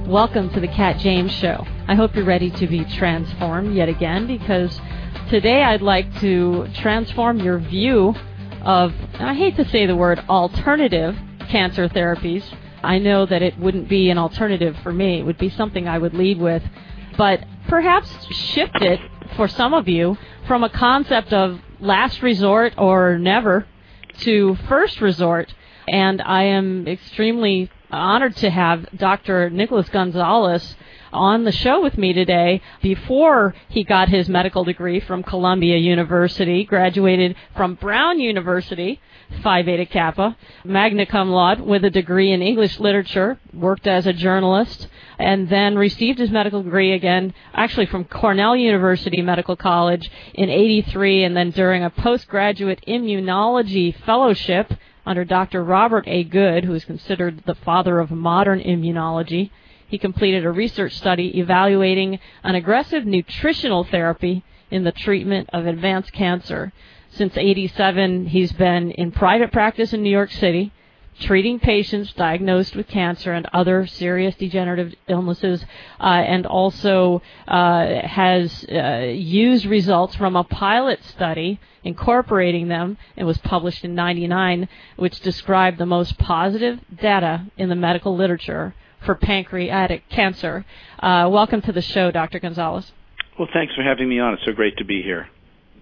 Welcome to the Kat James Show. I hope you're ready to be transformed yet again, because today I'd like to transform your view of, I hate to say the word alternative cancer therapies. I know that it wouldn't be an alternative for me. It would be something I would lead with, but perhaps shift it for some of you from a concept of last resort or never to first resort. And I am extremely honored to have Dr. Nicholas Gonzalez on the show with me today. Before he got his medical degree from Columbia University, graduated from Brown University, Phi Beta Kappa, magna cum laude with a degree in English literature, worked as a journalist, and then received his medical degree again, actually from Cornell University Medical College in '83, and then during a postgraduate immunology fellowship under Dr. Robert A. Good, who is considered the father of modern immunology. He completed a research study evaluating an aggressive nutritional therapy in the treatment of advanced cancer. Since '87, he's been in private practice in New York City, treating patients diagnosed with cancer and other serious degenerative illnesses, and also has used results from a pilot study, incorporating them. It was published in '99, which described the most positive data in the medical literature for pancreatic cancer. Welcome to the show, Dr. Gonzalez. Well, thanks for having me on. It's so great to be here.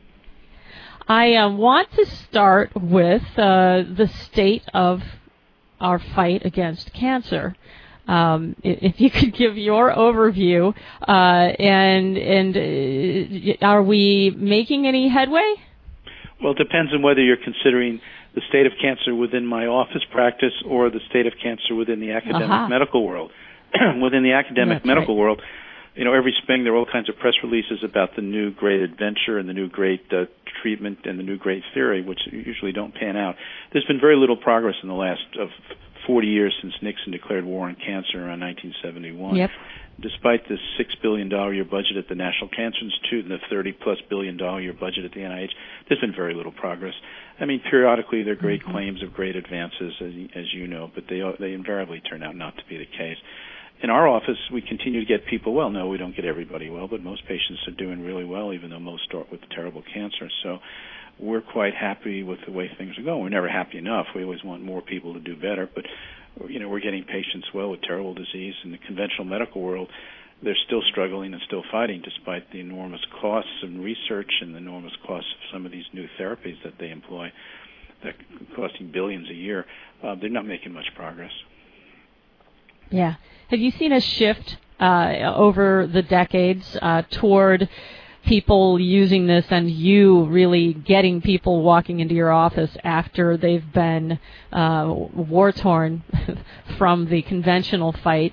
I want to start with the state of our fight against cancer. If you could give your overview, and are we making any headway? Well, it depends on whether you're considering the state of cancer within my office practice or the state of cancer within the academic medical world. Within the academic medical world, you know, every spring there are all kinds of press releases about the new great adventure and the new great treatment and the new great theory, which usually don't pan out. There's been very little progress in the last 40 years since Nixon declared war on cancer around 1971. Yep. Despite the $6 billion a year budget at the National Cancer Institute and the $30+ billion a year budget at the NIH, there's been very little progress. I mean, periodically there are great claims of great advances, as you know, but they invariably turn out not to be the case. In our office, we continue to get people well. No, we don't get everybody well, but most patients are doing really well, even though most start with terrible cancer. So we're quite happy with the way things are going. We're never happy enough. We always want more people to do better, but you know, we're getting patients well with terrible disease. In the conventional medical world, they're still struggling and still fighting despite the enormous costs of research and the enormous costs of some of these new therapies that they employ that are costing billions a year. They're not making much progress. Yeah. Have you seen a shift over the decades toward people using this and you really getting people walking into your office after they've been war-torn from the conventional fight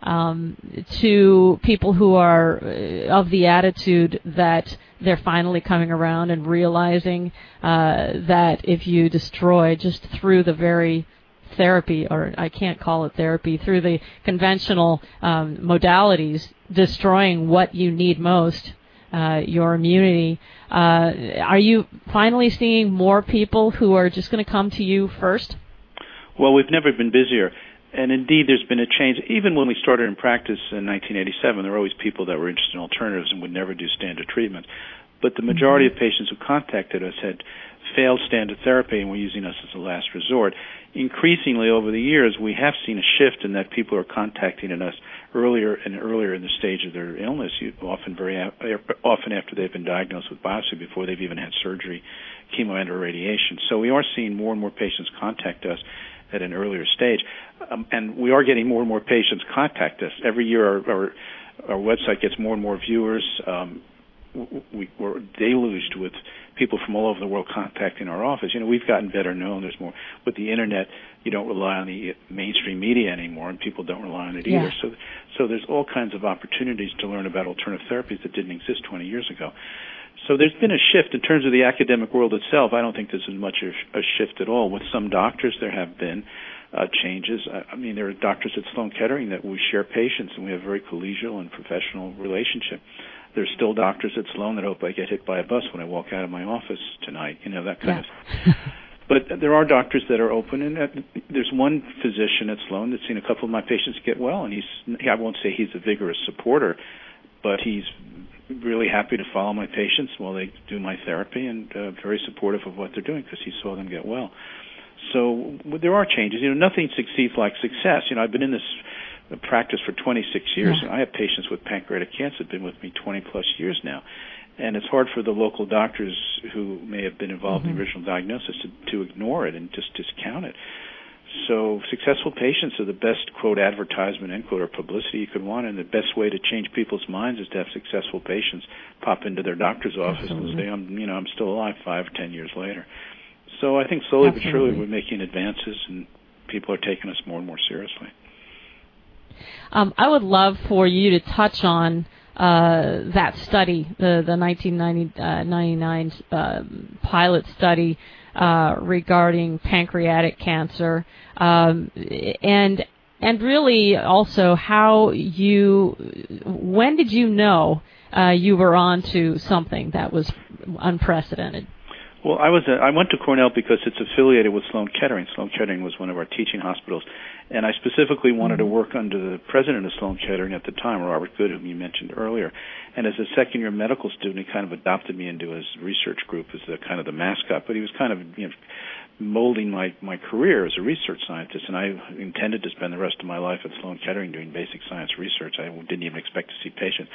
to people who are of the attitude that they're finally coming around and realizing that if you destroy just through the very therapy, or I can't call it therapy, through the conventional modalities, destroying what you need most, your immunity. Are you finally seeing more people who are just going to come to you first? Well, we've never been busier. And indeed, there's been a change. Even when we started in practice in 1987, there were always people that were interested in alternatives and would never do standard treatment. But the majority of patients who contacted us had failed standard therapy and were using us as a last resort. Increasingly over the years, we have seen a shift in that people are contacting us earlier and earlier in the stage of their illness, often after they've been diagnosed with biopsy, before they've even had surgery, chemo, and or radiation. So we are seeing more and more patients contact us at an earlier stage, and we are getting more and more patients contact us. Every year our website gets more and more viewers. We're deluged with people from all over the world contacting our office. You know, we've gotten better known. There's more. With the Internet, you don't rely on the mainstream media anymore, and people don't rely on it either. So there's all kinds of opportunities to learn about alternative therapies that didn't exist 20 years ago. So there's been a shift in terms of the academic world itself. I don't think there's as much a shift at all. With some doctors, there have been changes. I mean, there are doctors at Sloan Kettering that we share patients, and we have a very collegial and professional relationship. There's still doctors at Sloan that hope I get hit by a bus when I walk out of my office tonight. You know, that kind of But there are doctors that are open, and there's one physician at Sloan that's seen a couple of my patients get well, and I won't say he's a vigorous supporter, but he's really happy to follow my patients while they do my therapy, and very supportive of what they're doing because he saw them get well. So there are changes. Nothing succeeds like success. I've been in this practice for 26 years, and I have patients with pancreatic cancer that have been with me 20-plus years now. And it's hard for the local doctors who may have been involved in the original diagnosis to ignore it and just discount it. So successful patients are the best, quote, advertisement, end quote, or publicity you could want, and the best way to change people's minds is to have successful patients pop into their doctor's office and say, I'm still alive 5 or 10 years later. So I think slowly but surely we're making advances, and people are taking us more and more seriously. I would love for you to touch on that study, the 1999 pilot study regarding pancreatic cancer, and really also when did you know you were on to something that was unprecedented? Well, I went to Cornell because it's affiliated with Sloan Kettering. Sloan Kettering was one of our teaching hospitals, and I specifically wanted to work under the president of Sloan Kettering at the time, Robert Good, whom you mentioned earlier. And as a second-year medical student, he kind of adopted me into his research group as kind of the mascot. But he was kind of molding my career as a research scientist, and I intended to spend the rest of my life at Sloan Kettering doing basic science research. I didn't even expect to see patients.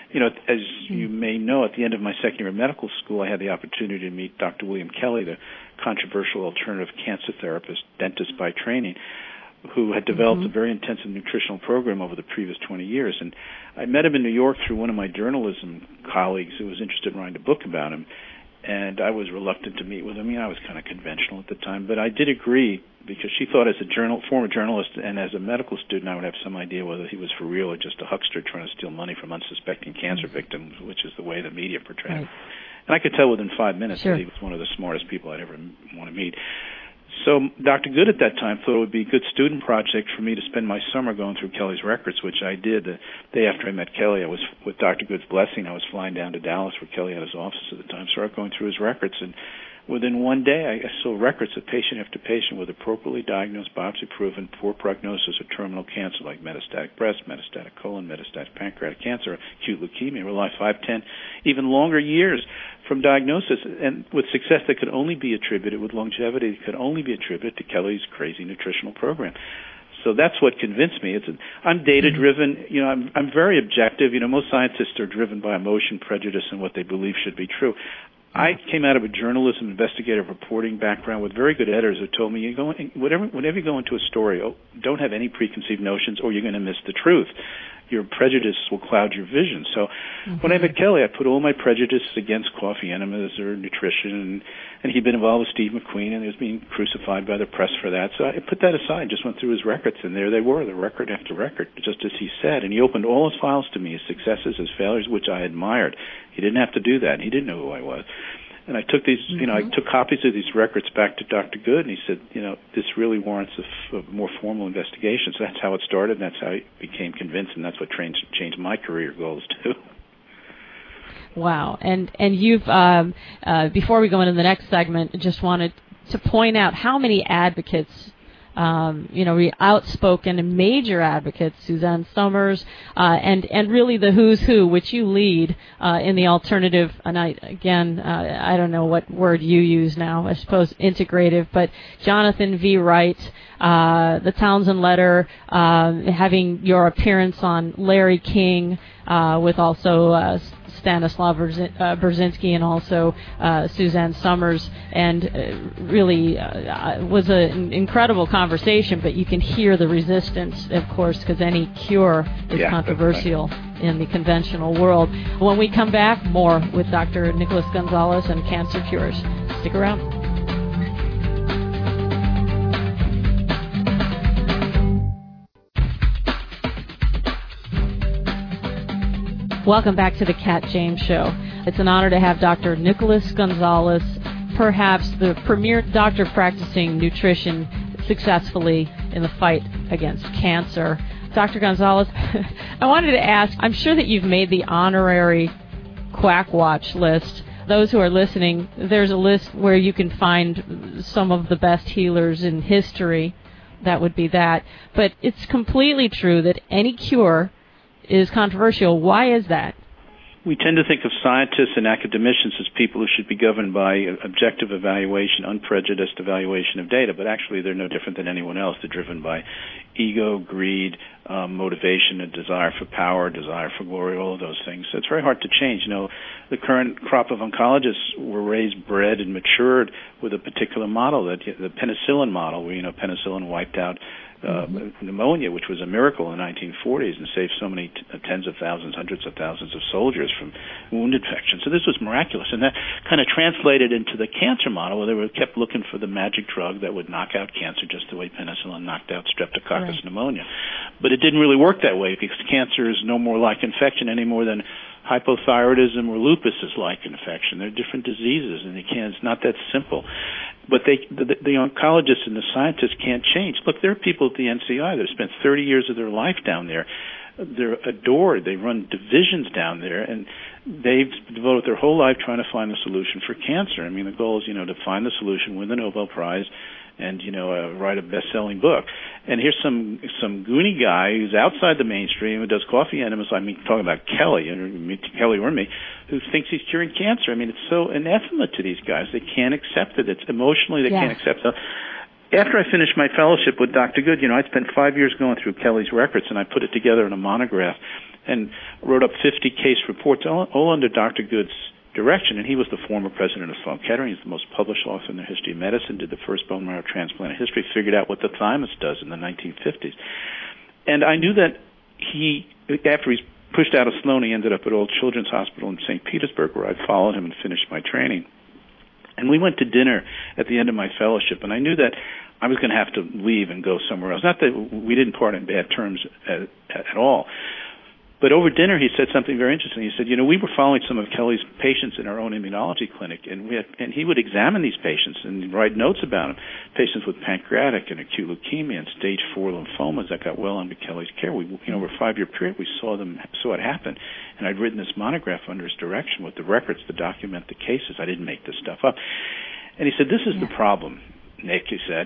As you may know, at the end of my second year of medical school, I had the opportunity to meet Dr. William Kelly, the controversial alternative cancer therapist, dentist by training, who had developed a very intensive nutritional program over the previous 20 years. And I met him in New York through one of my journalism colleagues who was interested in writing a book about him. And I was reluctant to meet with him. I was kind of conventional at the time, but I did agree because she thought as a former journalist and as a medical student I would have some idea whether he was for real or just a huckster trying to steal money from unsuspecting cancer victims, which is the way the media portrayed him. And I could tell within 5 minutes that he was one of the smartest people I'd ever want to meet. So Dr. Good at that time thought it would be a good student project for me to spend my summer going through Kelly's records, which I did. The day after I met Kelly, I was, with Dr. Good's blessing, I was flying down to Dallas where Kelly had his office at the time, started going through his records. And within one day, I saw records of patient after patient with appropriately diagnosed, biopsy-proven, poor prognosis of terminal cancer like metastatic breast, metastatic colon, metastatic pancreatic cancer, acute leukemia, were alive 5, 10, even longer years from diagnosis, and with success that could only be attributed, with longevity that could only be attributed to Kelly's crazy nutritional program. So that's what convinced me. I'm data-driven. I'm very objective. Most scientists are driven by emotion, prejudice, and what they believe should be true. I came out of a journalism, investigative reporting background with very good editors who told me, whenever you go into a story, don't have any preconceived notions or you're going to miss the truth. Your prejudice will cloud your vision. So when I met Kelly, I put all my prejudices against coffee enemas or nutrition, and he'd been involved with Steve McQueen, and he was being crucified by the press for that. So I put that aside, just went through his records, and there they were, the record after record, just as he said. And he opened all his files to me, his successes, his failures, which I admired. He didn't have to do that. He didn't know who I was. And I took these, I took copies of these records back to Dr. Good, and he said, this really warrants a more formal investigation. So that's how it started, and that's how I became convinced, and that's what changed my career goals too. Wow. And you've, before we go into the next segment, just wanted to point out how many advocates, outspoken and major advocates, Suzanne Somers, and really the who's who, which you lead in the alternative, and I don't know what word you use now, I suppose integrative, but Jonathan V. Wright, the Townsend Letter, having your appearance on Larry King, with also Stanislav Brzezinski and also Suzanne Somers, and really was an incredible conversation, but you can hear the resistance, of course, because any cure is controversial in the conventional world. When we come back, more with Dr. Nicholas Gonzalez and Cancer Cures. Stick around. Welcome back to the Cat James Show. It's an honor to have Dr. Nicholas Gonzalez, perhaps the premier doctor practicing nutrition successfully in the fight against cancer. Dr. Gonzalez, I wanted to ask, I'm sure that you've made the honorary Quack Watch list those who are listening, there's a list where you can find some of the best healers in history. That would be that. But it's completely true that any cure is controversial. Why is that? We tend to think of scientists and academicians as people who should be governed by objective evaluation, unprejudiced evaluation of data, but actually they're no different than anyone else. They're driven by ego, greed, motivation, a desire for power, desire for glory, all of those things. So it's very hard to change. The current crop of oncologists were raised, bred, and matured with a particular model, the penicillin model, where penicillin wiped out pneumonia, which was a miracle in the 1940s and saved so many tens of thousands, hundreds of thousands of soldiers from wound infection. So this was miraculous, and that kind of translated into the cancer model, where they kept looking for the magic drug that would knock out cancer, just the way penicillin knocked out Streptococcus pneumonia. But it didn't really work that way, because cancer is no more like infection any more than hypothyroidism or lupus is like infection. They're different diseases, and it's not that simple. But the oncologists and the scientists can't change. Look, there are people at the NCI that have spent 30 years of their life down there. They're adored. They run divisions down there, and they've devoted their whole life trying to find a solution for cancer. I mean, the goal is, to find the solution, win the Nobel Prize, and write a best-selling book. And here's some goony guy who's outside the mainstream, who does coffee enemas. I mean, talking about Kelly or me, who thinks he's curing cancer. I mean, it's so anathema to these guys. They can't accept it. It's emotionally they can't accept it. After I finished my fellowship with Dr. Good, I spent 5 years going through Kelly's records, and I put it together in a monograph and wrote up 50 case reports, all under Dr. Good's direction, and he was the former president of Sloan Kettering. He's the most published author in the history of medicine, did the first bone marrow transplant in history, figured out what the thymus does in the 1950s. And I knew that after he's pushed out of Sloan, he ended up at Old Children's Hospital in St. Petersburg, where I followed him and finished my training. And we went to dinner at the end of my fellowship, and I knew that I was going to have to leave and go somewhere else. Not that we didn't part in bad terms at all. But over dinner, he said something very interesting. He said, we were following some of Kelly's patients in our own immunology clinic, and he would examine these patients and write notes about them. Patients with pancreatic and acute leukemia and stage 4 lymphomas that got well under Kelly's care. Over a 5-year period, we saw it happen. And I'd written this monograph under his direction with the records to document the cases. I didn't make this stuff up. And he said, this is the problem, Nick, he said.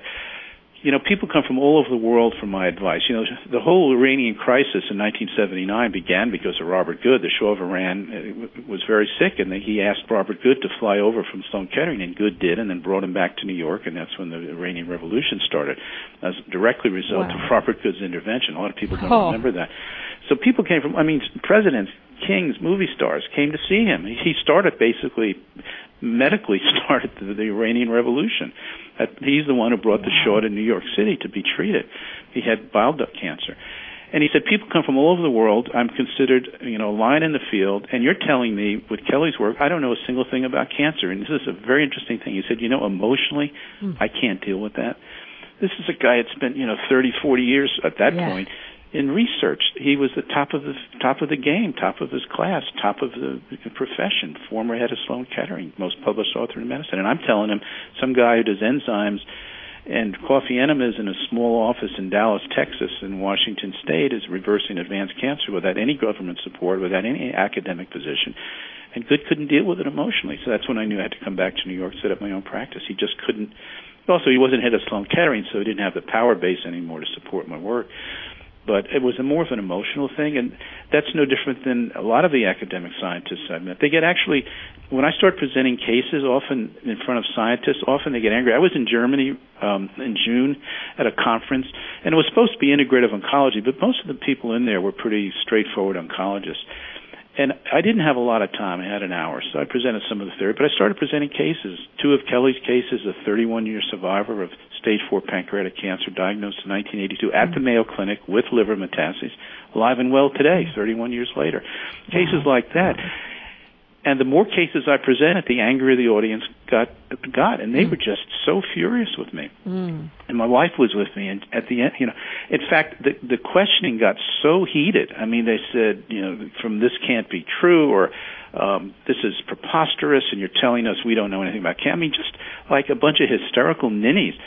People come from all over the world for my advice. The whole Iranian crisis in 1979 began because of Robert Good. The Shah of Iran was very sick, and he asked Robert Good to fly over from Sloan Kettering, and Good did, and then brought him back to New York, and that's when the Iranian Revolution started, as a directly result of Robert Good's intervention. A lot of people don't remember that. So people came from, presidents, kings, movie stars came to see him. He medically started the Iranian Revolution. He's the one who brought the Shah to New York City to be treated. He had bile duct cancer. And he said, people come from all over the world. I'm considered, a lion in the field, and you're telling me, with Kelly's work, I don't know a single thing about cancer. And this is a very interesting thing. He said, emotionally, I can't deal with that. This is a guy that spent, 30, 40 years at that point in research. He was the top of the game, top of his class, top of the profession, former head of Sloan Kettering, most published author in medicine. And I'm telling him, some guy who does enzymes and coffee enemas in a small office in Dallas, Texas, in Washington State, is reversing advanced cancer without any government support, without any academic position. And Good couldn't deal with it emotionally. So that's when I knew I had to come back to New York, set up my own practice. He just couldn't. Also, he wasn't head of Sloan Kettering, so he didn't have the power base anymore to support my work. But it was more of an emotional thing, and that's no different than a lot of the academic scientists I've met. They get when I start presenting cases, often in front of scientists, often they get angry. I was in Germany in June at a conference, and it was supposed to be integrative oncology, but most of the people in there were pretty straightforward oncologists. And I didn't have a lot of time. I had an hour, so I presented some of the theory. But I started presenting cases. 2 of Kelly's cases, a 31-year survivor of stage 4 pancreatic cancer diagnosed in 1982 at the Mayo Clinic with liver metastases, alive and well today, 31 years later. Cases like that. And the more cases I presented, the angrier the audience got, and they were just so furious with me. And my wife was with me, and at the end, in fact, the questioning got so heated. They said, from this can't be true, or this is preposterous, and you're telling us we don't know anything about cancer. Just like a bunch of hysterical ninnies.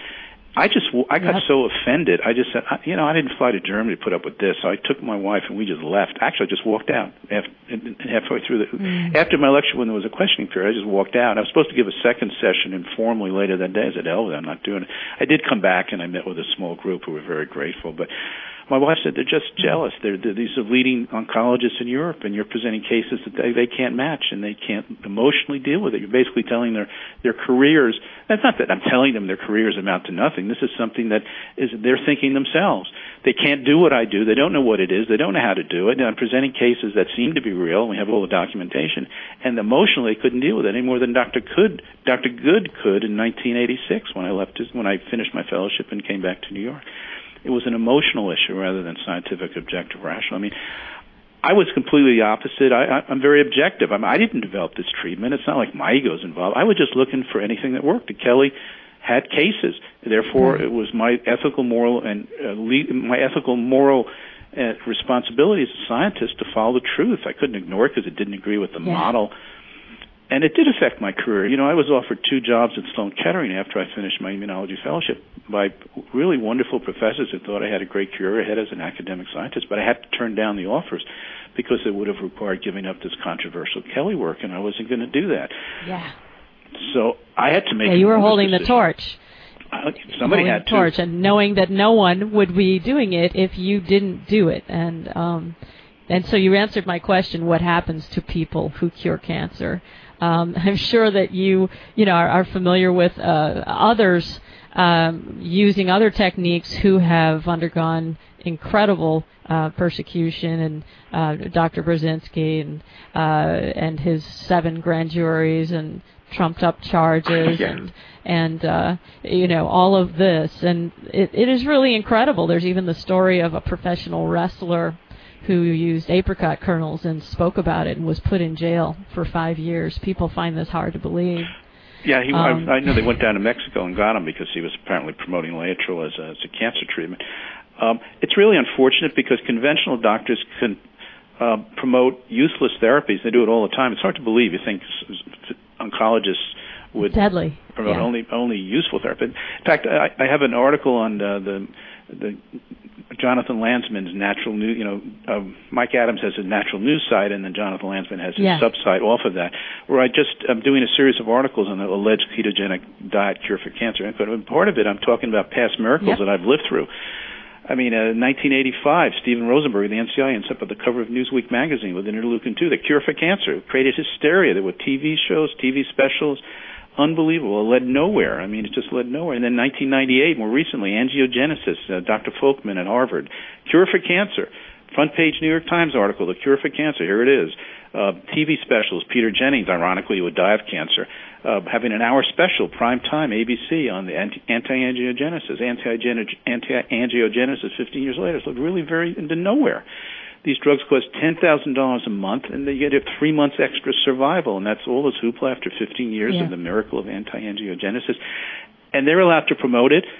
I got so offended. I just said, I didn't fly to Germany to put up with this. So I took my wife and we just left. Actually, I just walked out halfway through after my lecture when there was a questioning period. I just walked out. I was supposed to give a second session informally later that day. I said, hell, I'm not doing it. I did come back and I met with a small group who were very grateful, but my wife said they're just jealous. These are leading oncologists in Europe, and you're presenting cases that they can't match, and they can't emotionally deal with it. You're basically telling their careers. That's not that I'm telling them their careers amount to nothing. This is something that is they're thinking themselves. They can't do what I do. They don't know what it is. They don't know how to do it. And I'm presenting cases that seem to be real. And we have all the documentation, and emotionally they couldn't deal with it any more than Dr. Good could in 1986 when I finished my fellowship and came back to New York. It was an emotional issue rather than scientific, objective, rational. I mean, I was completely the opposite. I'm very objective. I didn't develop this treatment. It's not like my ego's involved. I was just looking for anything that worked. And Kelly had cases. Therefore, it was my ethical, moral responsibility as a scientist to follow the truth. I couldn't ignore it because it didn't agree with the model. And it did affect my career. I was offered 2 jobs at Sloan Kettering after I finished my immunology fellowship by really wonderful professors who thought I had a great career ahead as an academic scientist, but I had to turn down the offers because it would have required giving up this controversial Kelly work, and I wasn't going to do that. Yeah. So I had to make you were holding the torch. Somebody had to. Torch, and knowing that no one would be doing it if you didn't do it. And so you answered my question, what happens to people who cure cancer? I'm sure that you are familiar with others using other techniques who have undergone incredible persecution, and Dr. Brzezinski and his 7 grand juries and trumped up charges and all of this, and it is really incredible. There's even the story of a professional wrestler who used apricot kernels and spoke about it and was put in jail for 5 years. People find this hard to believe. Yeah, I know they went down to Mexico and got him because he was apparently promoting Laetrile as a cancer treatment. It's really unfortunate because conventional doctors can promote useless therapies. They do it all the time. It's hard to believe. You think oncologists would promote only useful therapy. In fact, I have an article on the Jonathan Landsman's natural news. Mike Adams has a natural news site, and then Jonathan Landsman has his sub-site off of that, where I'm doing a series of articles on the alleged ketogenic diet cure for cancer. And part of it, I'm talking about past miracles that I've lived through. I mean, in 1985, Steven Rosenberg of the NCI ends up at the cover of Newsweek magazine with interleukin-2, the cure for cancer. It created hysteria. There were TV shows, TV specials. Unbelievable. It led nowhere. I mean, it just led nowhere. And then 1998, more recently, angiogenesis, Dr. Folkman at Harvard. Cure for cancer. Front page New York Times article, the cure for cancer. Here it is. TV specials, Peter Jennings, ironically, who would die of cancer, having an hour special, prime time, ABC, on the anti-angiogenesis. Anti-angiogenesis 15 years later. So it really very into nowhere. These drugs cost $10,000 a month, and they get 3 months extra survival, and that's all this hoopla after 15 years of the miracle of anti-angiogenesis. And they're allowed to promote it.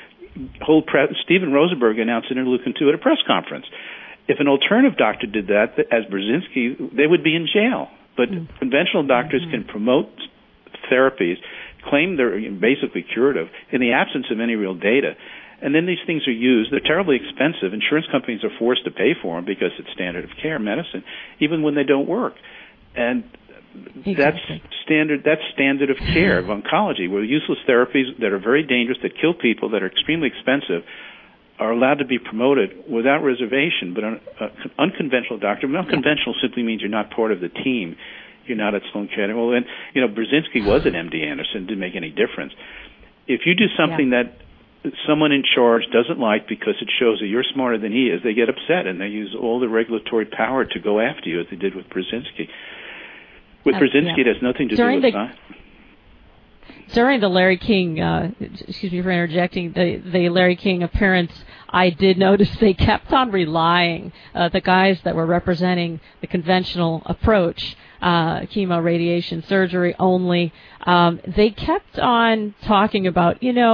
Steven Rosenberg announced interleukin-2 at a press conference. If an alternative doctor did that, as Brzezinski, they would be in jail. But conventional doctors can promote therapies, claim they're basically curative, in the absence of any real data. And then these things are used. They're terribly expensive. Insurance companies are forced to pay for them because it's standard of care medicine, even when they don't work. And that's standard of care of oncology, where useless therapies that are very dangerous, that kill people, that are extremely expensive, are allowed to be promoted without reservation. But an unconventional doctor, unconventional simply means you're not part of the team. You're not at Sloan Kettering. Well, and Brzezinski was at MD Anderson. Didn't make any difference. If you do something that someone in charge doesn't like because it shows that you're smarter than he is, they get upset and they use all the regulatory power to go after you, as they did with Brzezinski. With Brzezinski, it has nothing to do with science. During the Larry King, excuse me for interjecting, the Larry King appearance, I did notice they kept on relying, the guys that were representing the conventional approach, chemo, radiation, surgery only. They kept on talking about,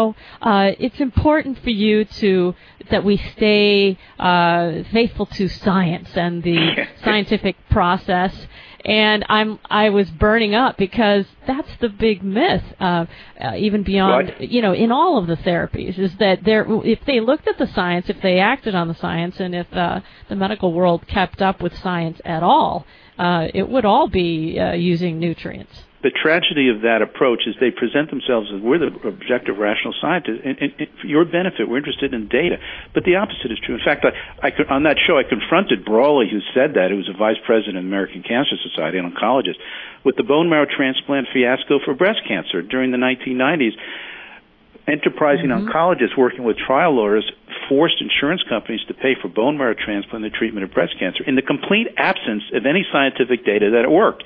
it's important for you that we stay faithful to science and the scientific process. And I was burning up because that's the big myth, even beyond, Right. In all of the therapies, is that if they looked at the science, if they acted on the science, and if the medical world kept up with science at all, it would all be using nutrients. The tragedy of that approach is they present themselves as we're the objective, rational scientists, and for your benefit, we're interested in data. But the opposite is true. In fact, on that show, I confronted Brawley, who said that, who was a vice president of the American Cancer Society, an oncologist, with the bone marrow transplant fiasco for breast cancer during the 1990s. Enterprising oncologists working with trial lawyers forced insurance companies to pay for bone marrow transplant and the treatment of breast cancer in the complete absence of any scientific data that it worked.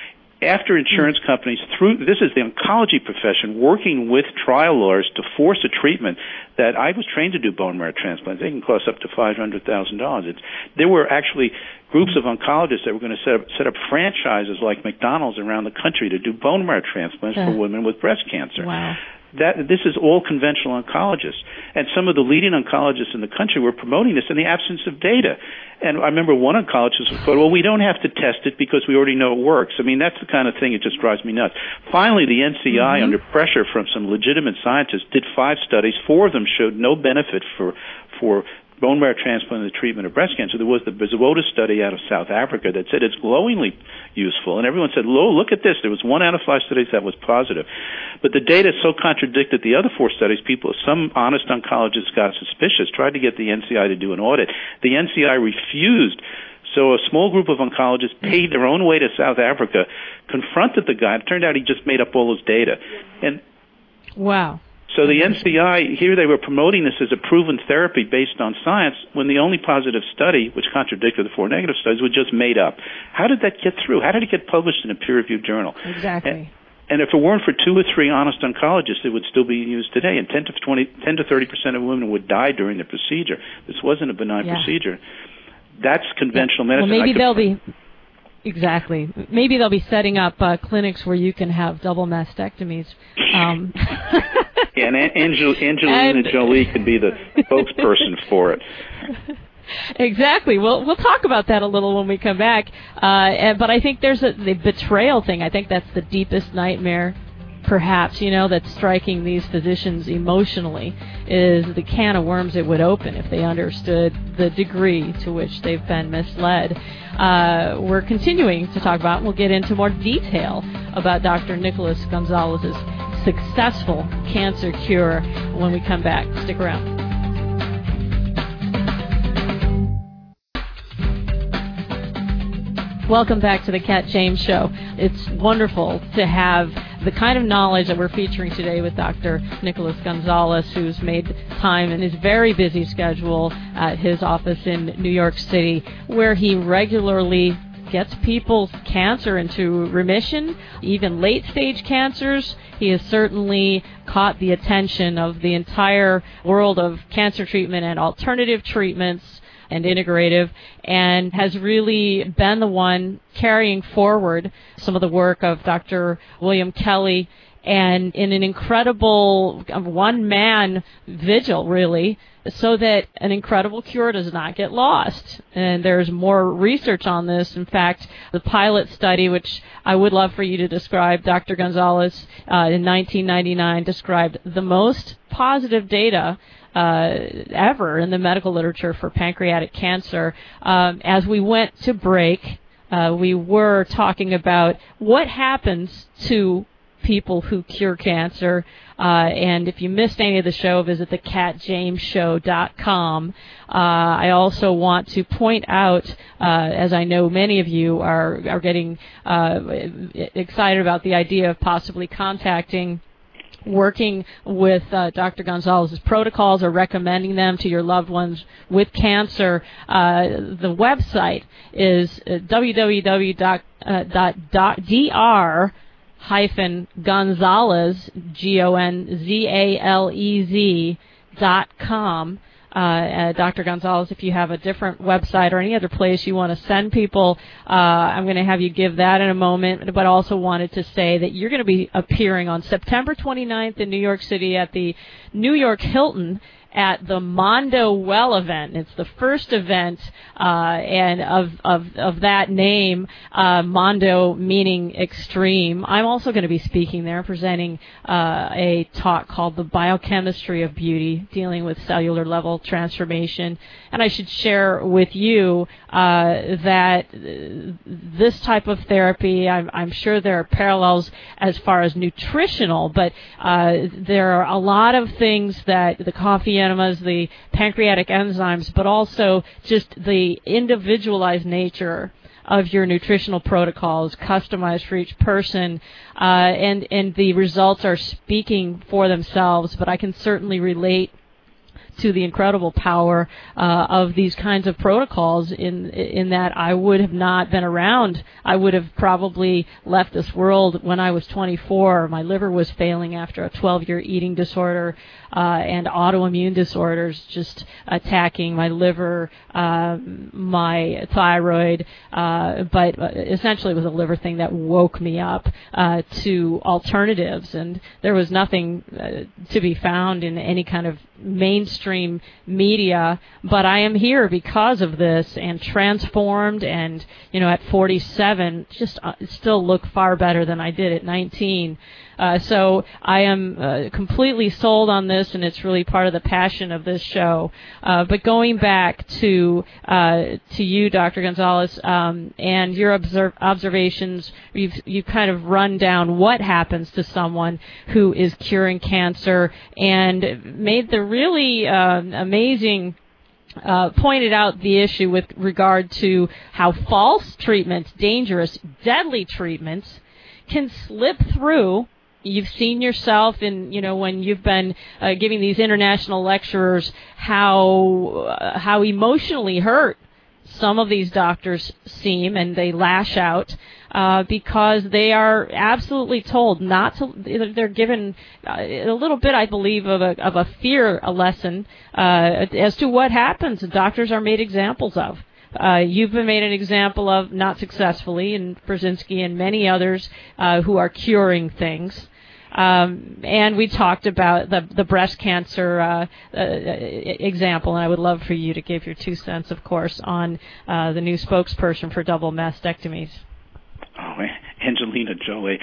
After insurance companies, this is the oncology profession working with trial lawyers to force a treatment that I was trained to do bone marrow transplants. They can cost up to $500,000. There were actually groups of oncologists that were going to set up franchises like McDonald's around the country to do bone marrow transplants for women with breast cancer. Wow. This is all conventional oncologists. And some of the leading oncologists in the country were promoting this in the absence of data. And I remember one oncologist thought, well, we don't have to test it because we already know it works. I mean, that's the kind of thing that just drives me nuts. Finally, the NCI, under pressure from some legitimate scientists, did 5 studies. 4 of them showed no benefit for bone marrow transplant and the treatment of breast cancer. There was the Bezwoda study out of South Africa that said it's glowingly useful, and everyone said, look at this. There was 1 out of 5 studies that was positive. But the data so contradicted the other 4 studies, some honest oncologists got suspicious, tried to get the NCI to do an audit. The NCI refused. So a small group of oncologists paid their own way to South Africa, confronted the guy. It turned out he just made up all his data. And wow. So the NCI, here they were promoting this as a proven therapy based on science when the only positive study, which contradicted the 4 negative studies, was just made up. How did that get through? How did it get published in a peer-reviewed journal? Exactly. And if it weren't for 2 or 3 honest oncologists, it would still be used today. And 10 to 30% of women would die during the procedure. This wasn't a benign procedure. That's conventional medicine. Well, maybe they'll be... Exactly. Maybe they'll be setting up clinics where you can have double mastectomies. And Angelina Jolie could be the spokesperson for it. Exactly. We'll talk about that a little when we come back. But I think there's the betrayal thing. I think that's the deepest nightmare, perhaps, that's striking these physicians emotionally, is the can of worms it would open if they understood the degree to which they've been misled. We're continuing to talk about, and we'll get into more detail about Dr. Nicholas Gonzalez's successful cancer cure when we come back. Stick around. Welcome back to the Kat James Show. It's wonderful to have the kind of knowledge that we're featuring today with Dr. Nicholas Gonzalez, who's made time in his very busy schedule at his office in New York City, where he regularly gets people's cancer into remission, even late-stage cancers. He has certainly caught the attention of the entire world of cancer treatment and alternative treatments and integrative, and has really been the one carrying forward some of the work of Dr. William Kelly, and in an incredible one-man vigil, really, so that an incredible cure does not get lost. And there's more research on this. In fact, the pilot study, which I would love for you to describe, Dr. Gonzalez, in 1999, described the most positive data ever in the medical literature for pancreatic cancer. As we went to break, we were talking about what happens to people who cure cancer. And if you missed any of the show, visit thekatjamesshow.com. I also want to point out, as I know many of you are getting excited about the idea of possibly contacting, working with Dr. Gonzalez's protocols or recommending them to your loved ones with cancer. The website is www.dr-gonzalez.com. Dr. Gonzalez, if you have a different website or any other place you want to send people, I'm going to have you give that in a moment, but also wanted to say that you're going to be appearing on September 29th in New York City at the New York Hilton at the Mondo Well event. It's the first event, and of that name, Mondo meaning extreme. I'm also going to be speaking there, presenting a talk called The Biochemistry of Beauty, dealing with cellular level transformation. And I should share with you that this type of therapy, I'm sure there are parallels as far as nutritional, but there are a lot of things that the coffee enemas, the pancreatic enzymes, but also just the individualized nature of your nutritional protocols, customized for each person, and the results are speaking for themselves. But I can certainly relate to the incredible power of these kinds of protocols in that I would have not been around. I would have probably left this world when I was 24. My liver was failing after a 12-year eating disorder and autoimmune disorders just attacking my liver, my thyroid, but essentially it was a liver thing that woke me up to alternatives, and there was nothing to be found in any kind of mainstream media, but I am here because of this and transformed, and at 47 just still look far better than I did at 19. So I am completely sold on this, and it's really part of the passion of this show. But going back to you, Dr. Gonzalez, and your observations, you've kind of run down what happens to someone who is curing cancer, and made the really amazing pointed out the issue with regard to how false treatments, dangerous, deadly treatments, can slip through. You've seen yourself in, when you've been giving these international lecturers how emotionally hurt some of these doctors seem, and they lash out because they are absolutely told not to. They're given a little bit, I believe, of a fear lesson as to what happens. Doctors are made examples of. You've been made an example of, not successfully, and Brzezinski and many others who are curing things. And we talked about the breast cancer example, and I would love for you to give your 2 cents, of course, on the new spokesperson for double mastectomies. Oh, Angelina Jolie.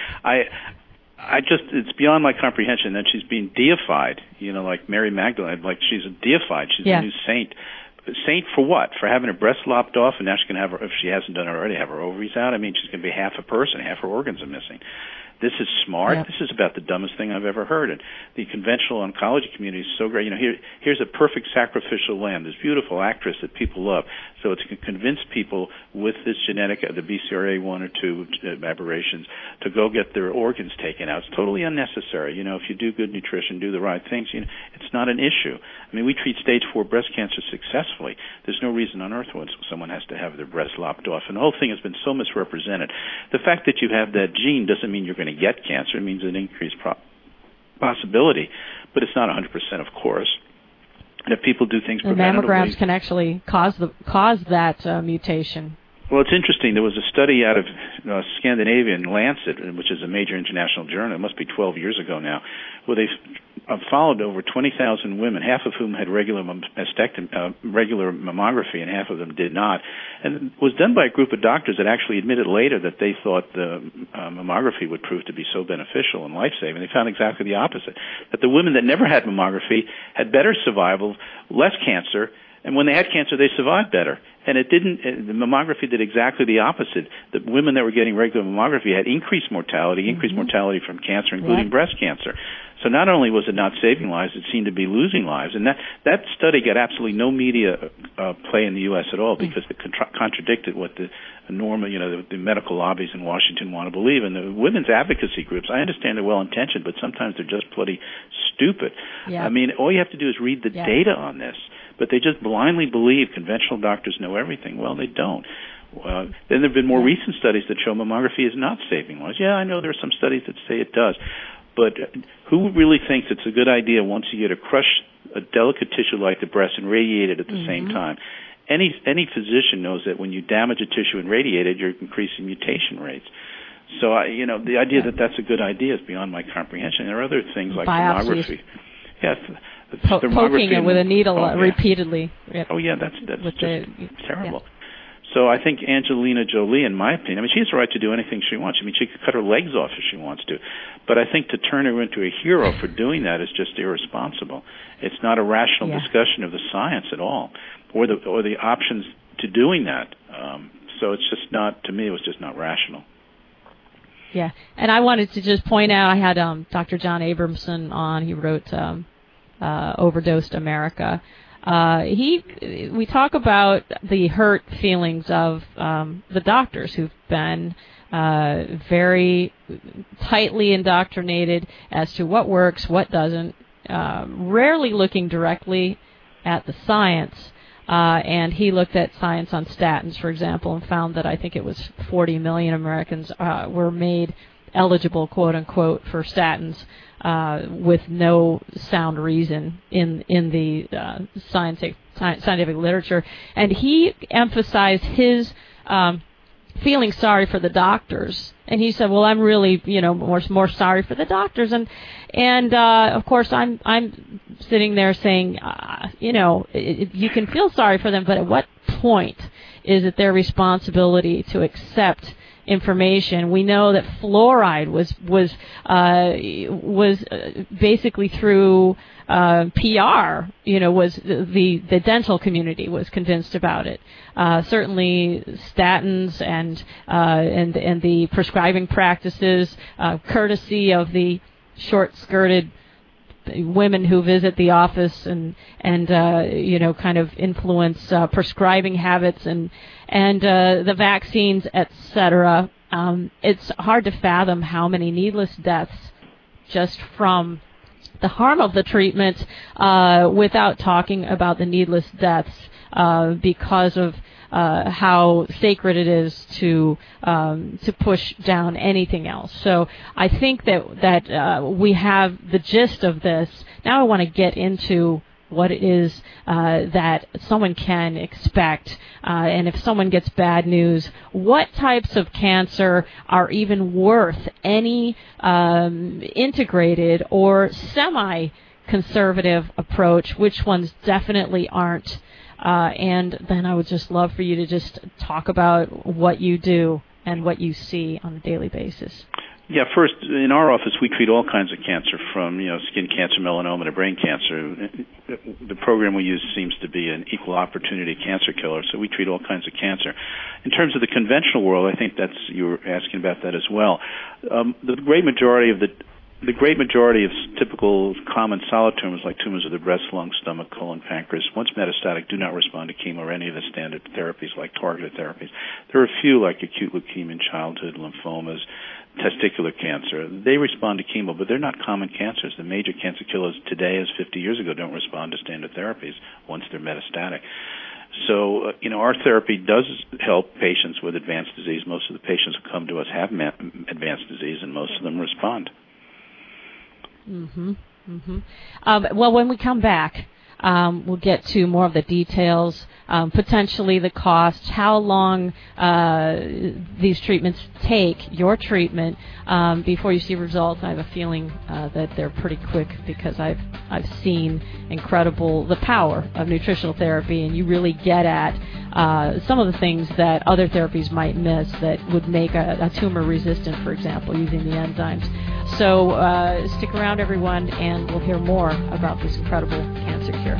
It's beyond my comprehension that she's being deified, like Mary Magdalene, like she's deified. She's a new saint. Saint for what? For having her breast lopped off, and now she's going to have if she hasn't done it already, have her ovaries out? I mean, she's going to be half a person, half her organs are missing. This is smart. Yep. This is about the dumbest thing I've ever heard. And the conventional oncology community is so great. Here's a perfect sacrificial lamb, this beautiful actress that people love. So it's to convince people with this genetic, the BCRA1 or 2 aberrations, to go get their organs taken out. It's totally unnecessary. If you do good nutrition, do the right things, it's not an issue. I mean, we treat stage 4 breast cancer successfully. There's no reason on earth why someone has to have their breast lopped off. And the whole thing has been so misrepresented. The fact that you have that gene doesn't mean you're going to get cancer. It means an increased possibility, but it's not 100%, of course. And if people do things preventatively, mammograms can actually cause that mutation. Well, it's interesting. There was a study out of Scandinavia in Lancet, which is a major international journal. It must be 12 years ago now, where they followed over 20,000 women, half of whom had regular mammography, and half of them did not. And it was done by a group of doctors that actually admitted later that they thought the mammography would prove to be so beneficial and life-saving. They found exactly the opposite, that the women that never had mammography had better survival, less cancer, and when they had cancer, they survived better. And the mammography did exactly the opposite. The women that were getting regular mammography had increased mortality from cancer, including breast cancer. So not only was it not saving lives, it seemed to be losing lives. And that study got absolutely no media play in the U.S. at all, because it contradicted what the normal, the medical lobbies in Washington want to believe. And the women's advocacy groups, I understand they're well-intentioned, but sometimes they're just bloody stupid. Yeah. I mean, all you have to do is read the data on this. But they just blindly believe conventional doctors know everything. Well, they don't. Then there have been more recent studies that show mammography is not saving lives. Yeah, I know there are some studies that say it does. But who really thinks it's a good idea once you get a crush a delicate tissue like the breast and radiate it at the same time. Any physician knows that when you damage a tissue and radiate it, you're increasing mutation rates. So, the idea that that's a good idea is beyond my comprehension. There are other things like thermography. Yes, poking it with a needle repeatedly. Yep. Oh, yeah, that's just terrible. Yeah. So I think Angelina Jolie, in my opinion, she has the right to do anything she wants. She could cut her legs off if she wants to. But I think to turn her into a hero for doing that is just irresponsible. It's not a rational discussion of the science at all, or the options to doing that. So it's just not, to me, it was just not rational. Yeah, and I wanted to just point out, I had Dr. John Abramson on. He wrote Overdosed America. We talk about the hurt feelings of the doctors who've been very tightly indoctrinated as to what works, what doesn't, rarely looking directly at the science. And he looked at science on statins, for example, and found that I think it was 40 million Americans were made eligible, quote unquote, for statins with no sound reason in the scientific literature. And he emphasized his feeling sorry for the doctors. And he said, well, I'm really, more sorry for the doctors. And of course, I'm sitting there saying, you can feel sorry for them, but at what point is it their responsibility to accept information? We know that fluoride was basically through PR, was the dental community was convinced about it. Certainly statins and the prescribing practices, courtesy of the short-skirted women who visit the office and kind of influence prescribing habits and the vaccines, etc. It's hard to fathom how many needless deaths just from the harm of the treatment, without talking about the needless deaths because of how sacred it is to push down anything else. So I think that we have the gist of this. Now I want to get into what it is that someone can expect, and if someone gets bad news, what types of cancer are even worth any integrated or semi-conservative approach, which ones definitely aren't. And then I would just love for you to just talk about what you do and what you see on a daily basis. Yeah, first, in our office, we treat all kinds of cancer, from skin cancer, melanoma, to brain cancer. The program we use seems to be an equal opportunity cancer killer, so we treat all kinds of cancer. In terms of the conventional world, I think you were asking about that as well. The great majority of typical common solid tumors, like tumors of the breast, lung, stomach, colon, pancreas, once metastatic, do not respond to chemo or any of the standard therapies like targeted therapies. There are a few, like acute leukemia in childhood, lymphomas, testicular cancer. They respond to chemo, but they're not common cancers. The major cancer killers today, as 50 years ago, don't respond to standard therapies once they're metastatic. So, our therapy does help patients with advanced disease. Most of the patients who come to us have advanced disease, and most of them respond. Well, when we come back, we'll get to more of the details, potentially the costs, how long these treatments take, your treatment, before you see results. I have a feeling that they're pretty quick, because I've seen the power of nutritional therapy, and you really get at some of the things that other therapies might miss that would make a tumor resistant, for example, using the enzymes. So stick around, everyone, and we'll hear more about this incredible cancer cure.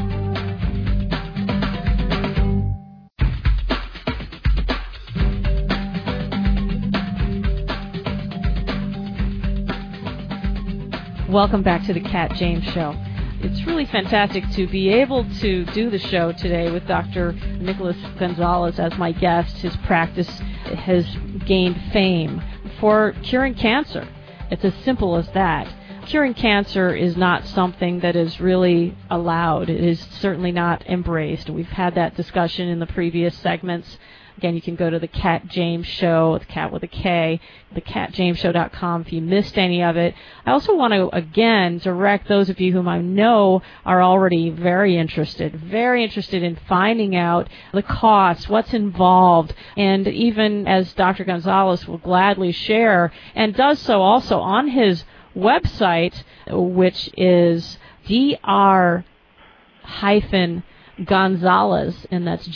Welcome back to the Kat James Show. It's really fantastic to be able to do the show today with Dr. Nicholas Gonzalez as my guest. His practice has gained fame for curing cancer. It's as simple as that. Curing cancer is not something that is really allowed. It is certainly not embraced. We've had that discussion in the previous segments. Again, you can go to the Cat James Show, the cat with a K, thecatjamesshow.com if you missed any of it. I also want to, again, direct those of you whom I know are already very interested in finding out the costs, what's involved, and even as Dr. Gonzalez will gladly share, and does so also on his website, which is dr-gonzalez, and that's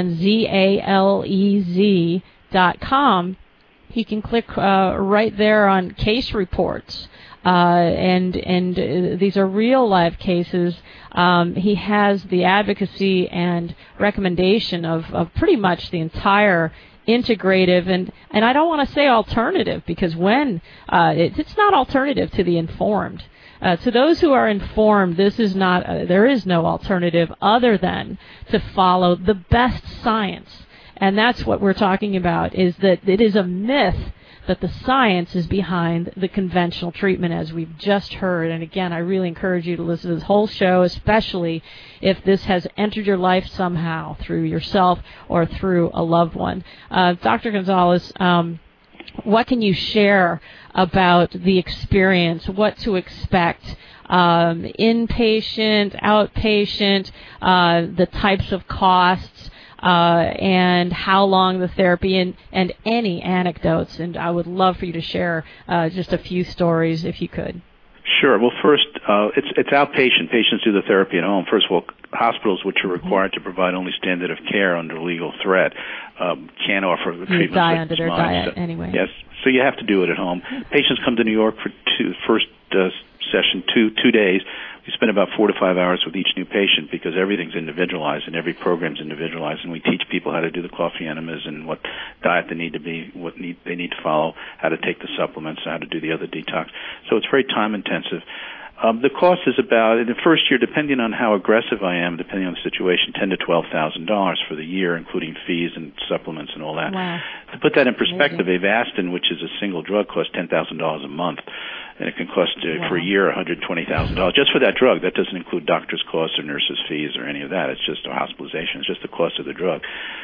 GONZALEZ.com. You can click right there on case reports, and these are real live cases. He has the advocacy and recommendation of pretty much the entire integrative, and I don't want to say alternative, because when it's not alternative to the informed. To those who are informed, this is not. There is no alternative other than to follow the best science, and that's what we're talking about. Is that it is a myth that the science is behind the conventional treatment, as we've just heard. And again, I really encourage you to listen to this whole show, especially if this has entered your life somehow through yourself or through a loved one. Dr. Gonzalez, what can you share about the experience, what to expect, inpatient, outpatient, the types of costs, and how long the therapy, and any anecdotes? And I would love for you to share just a few stories if you could. Sure. Well, first, it's outpatient. Patients do the therapy at home. First of all, hospitals, which are required to provide only standard of care under legal threat, can't offer the treatment. Die under their diet anyway. Yes. So you have to do it at home. Patients come to New York for first session, 2 days. We spend about 4 to 5 hours with each new patient because everything's individualized and every program's individualized, and we teach people how to do the coffee enemas and what diet they need to be, they need to follow, how to take the supplements, how to do the other detox. So it's very time intensive. The cost is about, in the first year, depending on how aggressive I am, depending on the situation, $10,000 to $12,000 for the year, including fees and supplements and all that. Wow. To put that in perspective, Avastin, which is a single drug, costs $10,000 a month, and it can cost for a year $120,000 just for that drug. That doesn't include doctors' costs or nurses' fees or any of that. It's just a hospitalization. It's just the cost of the drug.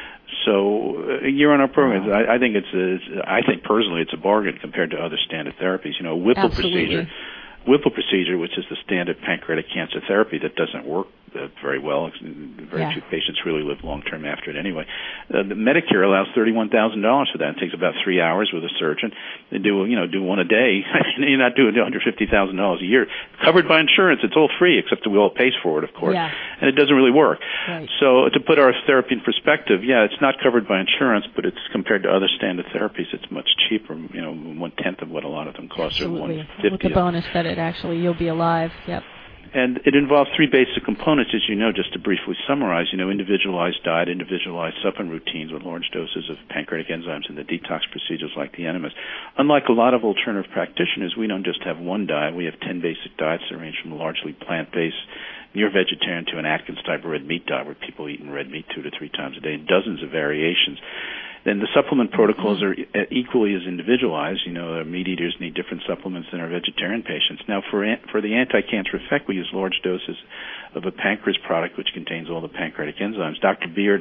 So a year on our program, I think personally it's a bargain compared to other standard therapies. You know, a Whipple procedure. Whipple procedure, which is the standard pancreatic cancer therapy that doesn't work very well. Very few patients really live long-term after it anyway. The Medicare allows $31,000 for that. It takes about 3 hours with a surgeon. They do one a day. You're not doing $150,000 a year. Covered by insurance. It's all free, except the will pays for it, of course. Yeah. And it doesn't really work. Right. So to put our therapy in perspective, it's not covered by insurance, but it's compared to other standard therapies, it's much cheaper. 1/10 of what a lot of them cost. Absolutely. Or $150. With the bonus that you'll be alive. Yep. And it involves 3 basic components, as you know, just to briefly summarize. Individualized diet, individualized supplement routines with large doses of pancreatic enzymes, and the detox procedures like the enemas. Unlike a lot of alternative practitioners, we don't just have one diet. We have 10 basic diets that range from largely plant-based, near vegetarian, to an Atkins-type red meat diet where people eat red meat 2 to 3 times a day, dozens of variations. Then the supplement protocols are equally as individualized. Meat eaters need different supplements than our vegetarian patients. Now, for the anti-cancer effect, we use large doses of a pancreas product which contains all the pancreatic enzymes. Dr. Beard,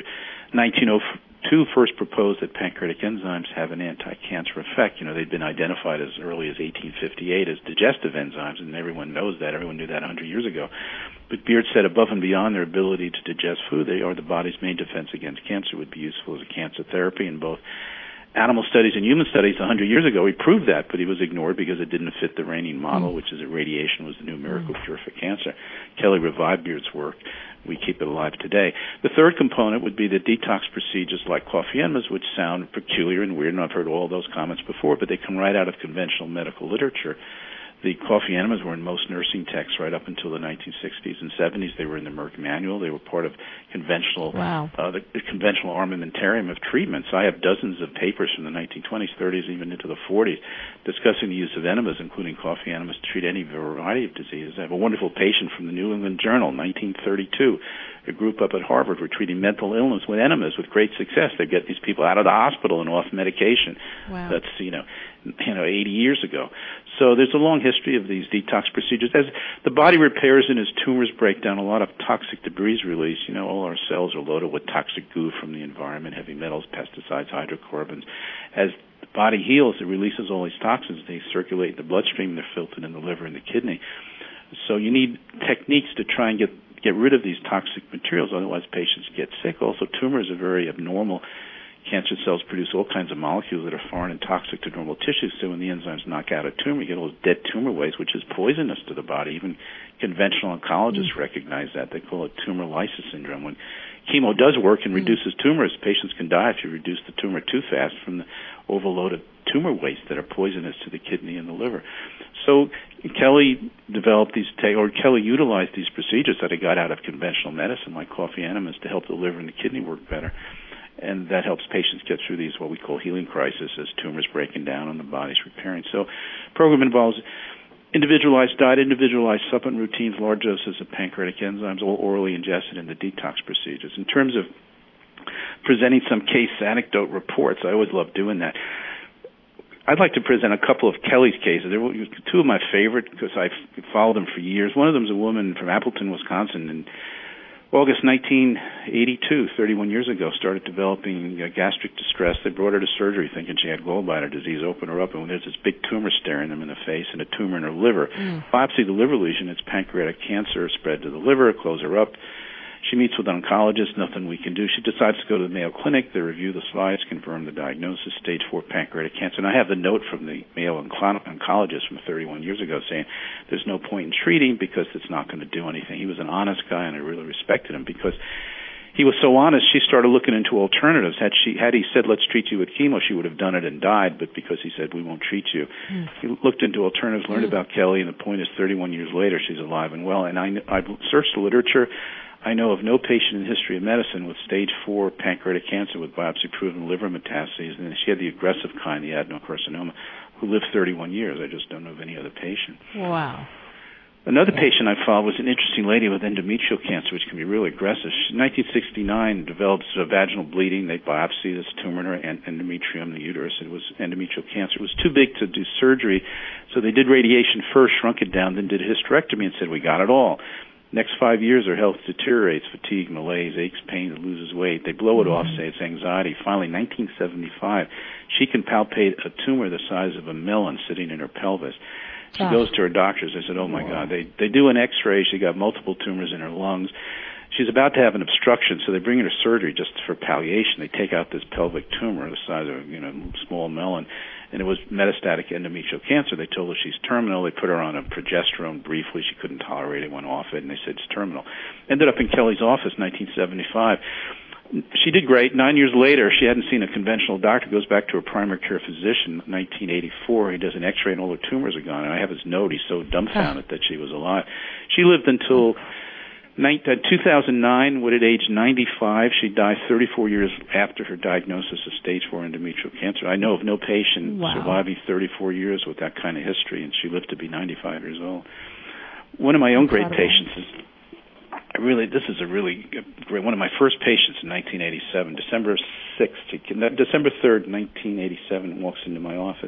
1902, first proposed that pancreatic enzymes have an anti-cancer effect. They'd been identified as early as 1858 as digestive enzymes, and everyone knows that. Everyone knew that 100 years ago. But Beard said above and beyond their ability to digest food, they are the body's main defense against cancer, would be useful as a cancer therapy in both animal studies and human studies. 100 years ago, he proved that, but he was ignored because it didn't fit the reigning model, which is that radiation was the new miracle cure for cancer. Kelly revived Beard's work. We keep it alive today. The third component would be the detox procedures like coffee enemas, which sound peculiar and weird, and I've heard all those comments before, but they come right out of conventional medical literature. The coffee enemas were in most nursing texts right up until the 1960s and 70s. They were in the Merck manual. They were part of conventional, the conventional armamentarium of treatments. I have dozens of papers from the 1920s, 30s, even into the 40s, discussing the use of enemas, including coffee enemas, to treat any variety of diseases. I have a wonderful patient from the New England Journal, 1932. A group up at Harvard were treating mental illness with enemas with great success. They get these people out of the hospital and off medication. Wow. That's, 80 years ago. So there's a long history of these detox procedures. As the body repairs and as tumors break down, a lot of toxic debris is released. All our cells are loaded with toxic goo from the environment, heavy metals, pesticides, hydrocarbons. As the body heals, it releases all these toxins. They circulate in the bloodstream. They're filtered in the liver and the kidney. So you need techniques to try and get rid of these toxic materials, otherwise patients get sick. Also, tumors are very abnormal. Cancer cells produce all kinds of molecules that are foreign and toxic to normal tissues, so when the enzymes knock out a tumor, you get all this dead tumor waste, which is poisonous to the body. Even conventional oncologists recognize that. They call it tumor lysis syndrome. When chemo does work and reduces tumors, patients can die if you reduce the tumor too fast from the overload of tumor waste that are poisonous to the kidney and the liver. So Kelly Kelly utilized these procedures that he got out of conventional medicine, like coffee enemas, to help the liver and the kidney work better. And that helps patients get through these, what we call healing crises, as tumors breaking down and the body's repairing. So the program involves individualized diet, individualized supplement routines, large doses of pancreatic enzymes, all orally ingested in the detox procedures. In terms of presenting some case anecdote reports, I always love doing that. I'd like to present a couple of Kelly's cases. There were two of my favorite because I've followed them for years. One of them is a woman from Appleton, Wisconsin, and August 1982, 31 years ago, started developing gastric distress. They brought her to surgery thinking she had gallbladder disease, opened her up, and there's this big tumor staring them in the face and a tumor in her liver. Biopsy the liver lesion, it's pancreatic cancer, spread to the liver, close her up. She meets with an oncologist, nothing we can do. She decides to go to the Mayo Clinic. They review the slides, confirm the diagnosis, stage 4 pancreatic cancer. And I have the note from the Mayo oncologist from 31 years ago saying there's no point in treating because it's not going to do anything. He was an honest guy, and I really respected him because he was so honest. She started looking into alternatives. Had he said, let's treat you with chemo, she would have done it and died, but because he said, we won't treat you. He looked into alternatives, learned about Kelly, and the point is 31 years later, she's alive and well. And I've searched the literature. I know of no patient in the history of medicine with stage 4 pancreatic cancer with biopsy-proven liver metastases, and she had the aggressive kind, the adenocarcinoma, who lived 31 years. I just don't know of any other patient. Wow. Another patient I followed was an interesting lady with endometrial cancer, which can be really aggressive. She, in 1969, developed vaginal bleeding. They biopsied this tumor in her endometrium, the uterus. It was endometrial cancer. It was too big to do surgery, so they did radiation first, shrunk it down, then did a hysterectomy and said, we got it all. Next 5 years, her health deteriorates, fatigue, malaise, aches, pain, loses weight. They blow it off, say it's anxiety. Finally, 1975, she can palpate a tumor the size of a melon sitting in her pelvis. She goes to her doctors. They said, oh, my God. They do an X-ray. She got multiple tumors in her lungs. She's about to have an obstruction, so they bring her to surgery just for palliation. They take out this pelvic tumor the size of a small melon, and it was metastatic endometrial cancer. They told her she's terminal. They put her on a progesterone briefly. She couldn't tolerate it, went off it, and they said it's terminal. Ended up in Kelly's office in 1975. She did great. 9 years later, she hadn't seen a conventional doctor. Goes back to her primary care physician in 1984. He does an X-ray, and all her tumors are gone. And I have his note. He's so dumbfounded that she was alive. She lived until 2009, at age 95. She died 34 years after her diagnosis of stage 4 endometrial cancer. I know of no patient surviving 34 years with that kind of history, and she lived to be 95 years old. One of my own great patients is this is a really great one of my first patients in 1987, December 3rd, 1987, walks into my office.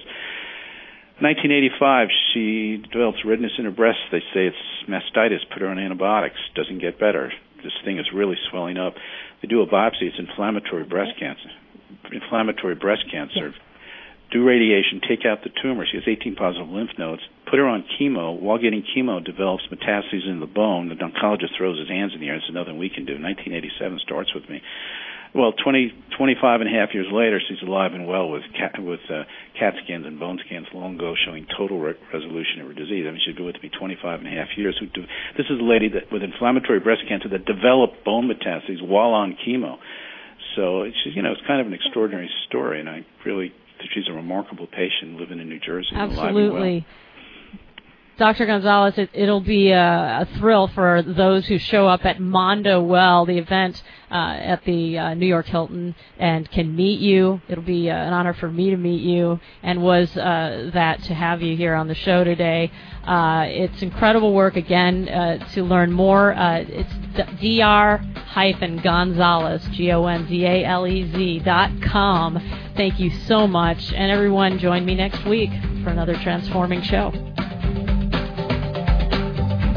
1985, she develops redness in her breast. They say it's mastitis. Put her on antibiotics. Doesn't get better. This thing is really swelling up. They do a biopsy. It's inflammatory breast cancer. Do radiation. Take out the tumor. She has 18 positive lymph nodes. Put her on chemo. While getting chemo, develops metastases in the bone. The oncologist throws his hands in the air. It's nothing we can do. 1987 starts with me. Well, 25 and a half years later, she's alive and well with CAT scans and bone scans long ago showing total resolution of her disease. I mean, she's been with me 25 and a half years. This is a lady with inflammatory breast cancer that developed bone metastases while on chemo. So it's kind of an extraordinary story, and I really think she's a remarkable patient living in New Jersey. Absolutely. Dr. Gonzalez, it'll be a thrill for those who show up at Mondo Well, the event at the New York Hilton, and can meet you. It'll be an honor for me to meet you, and was that to have you here on the show today. It's incredible work. Again, to learn more, it's Dr. Gonzalez, GONZALEZ.com. Thank you so much. And everyone, join me next week for another transforming show.